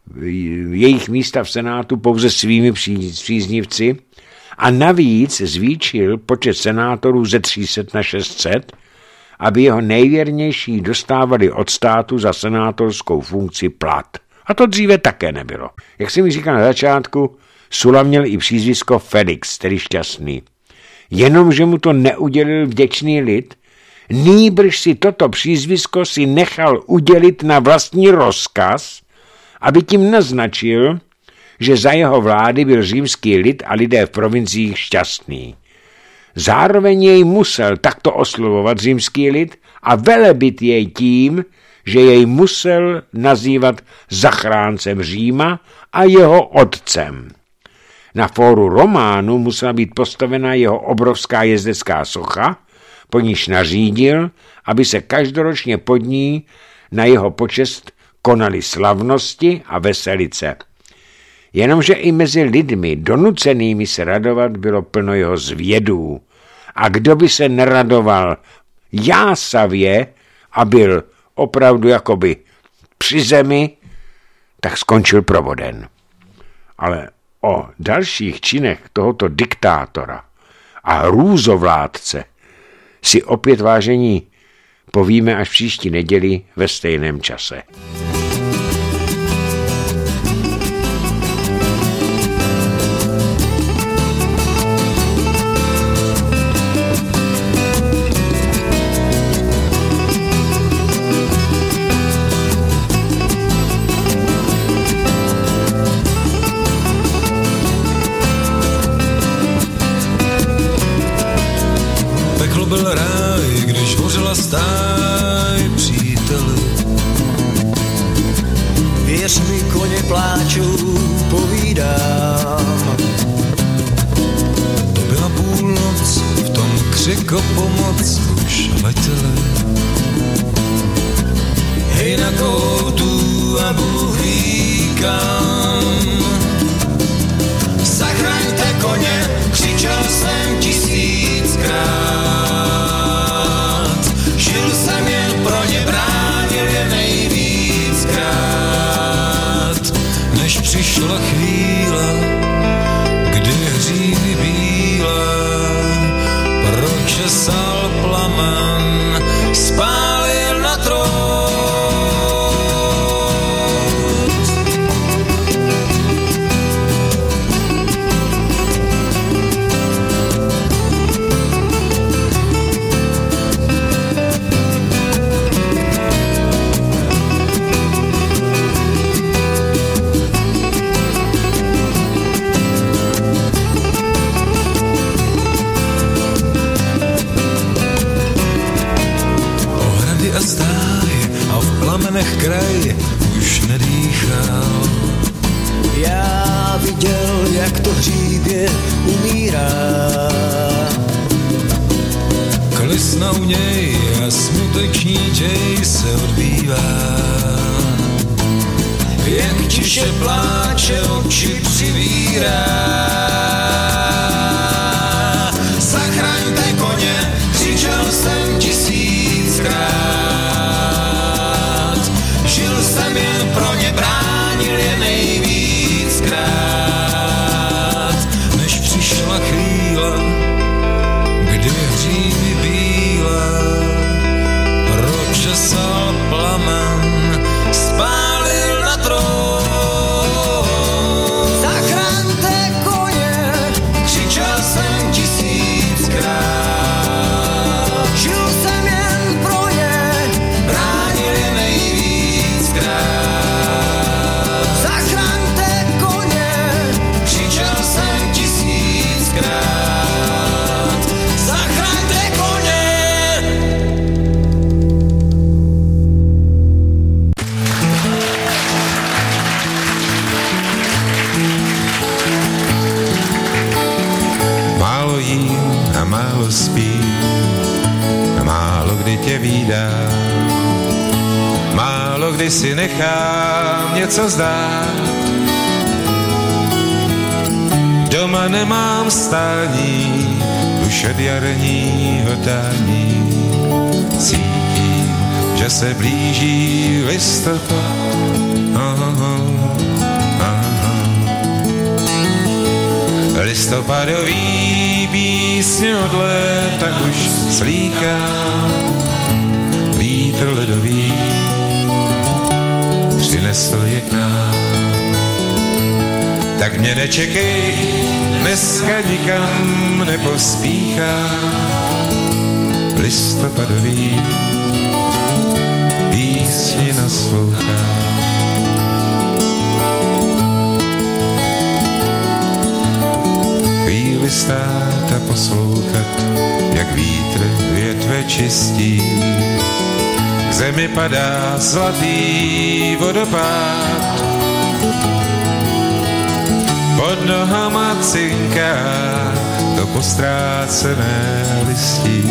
jejich místa v senátu pouze svými příznivci a navíc zvýšil počet senátorů ze 300 na 600, aby jeho nejvěrnější dostávali od státu za senátorskou funkci plat. A to dříve také nebylo. Jak jsem mi říkal na začátku, Sulla měl i přízvisko Felix, tedy šťastný. Jenomže mu to neudělil vděčný lid, nýbrž si toto přízvisko si nechal udělit na vlastní rozkaz, aby tím naznačil, že za jeho vlády byl římský lid a lidé v provinciích šťastný. Zároveň jej musel takto oslovovat římský lid a velebit jej tím, že jej musel nazývat zachráncem Říma a jeho otcem. Na fóru Románu musela být postavena jeho obrovská jezdecká socha, po níž nařídil, aby se každoročně pod ní na jeho počest konaly slavnosti a veselice. Jenomže i mezi lidmi donucenými se radovat bylo plno jeho zvědů. A kdo by se neradoval jásavě a byl opravdu jakoby při zemi, tak skončil provoden. Ale o dalších činech tohoto diktátora a hrůzovládce si opět, vážení, povíme až příští neděli ve stejném čase. Byl ráj, když hořela stáj, příteli. Věř mi, koně pláčou, povídám. To byla půlnoc, v tom křik o pomoc už letěli. Hej na koutu a Bůh ví kam. Zachraňte koně, křičel jsem 1000krát. Žil jsem jen pro ně, bránil je nejvíckrát. Než přišla chvíle, kdy hříví bílé pročesal plamen, spálil na trón. Kraj už nedýchal. Já viděl, jak to hřívě umírá. list na něj a smuteční děj se odbývá. Jak tiše pláče, oči přivírá. Zachraňte koně, křičel jsem 1000krát. Žil jsem jen pro ně, bránil je nejvíckrát. Než přišla chvíle, kdy hříby bílé pročesal plamen, spálil na trón. Zachraňte koně, křičel jsem 1000krát. Žil jsem jen pro ně, bránil je nejvíckrát. Zachraňte koně, křičel jsem 1000krát. Zachraňte koně. Málo jím a málo spím a málo kdy tě vídám. Málo kdy si nechám něco zdát. Doma nemám stání, už od jarního dání. Cítím, že se blíží listopad. Listopadový písně od léta už slýchám. Vítr ledový přinesl je k nám. Tak mě nečekej, dneska nikam nepospíchám. Listopadový písně naslouchám. Chvíli stát a poslouchat, jak vítr větve čistí. K zemi padá zlatý vodopád. Pod nohama cinká to postrácené listí.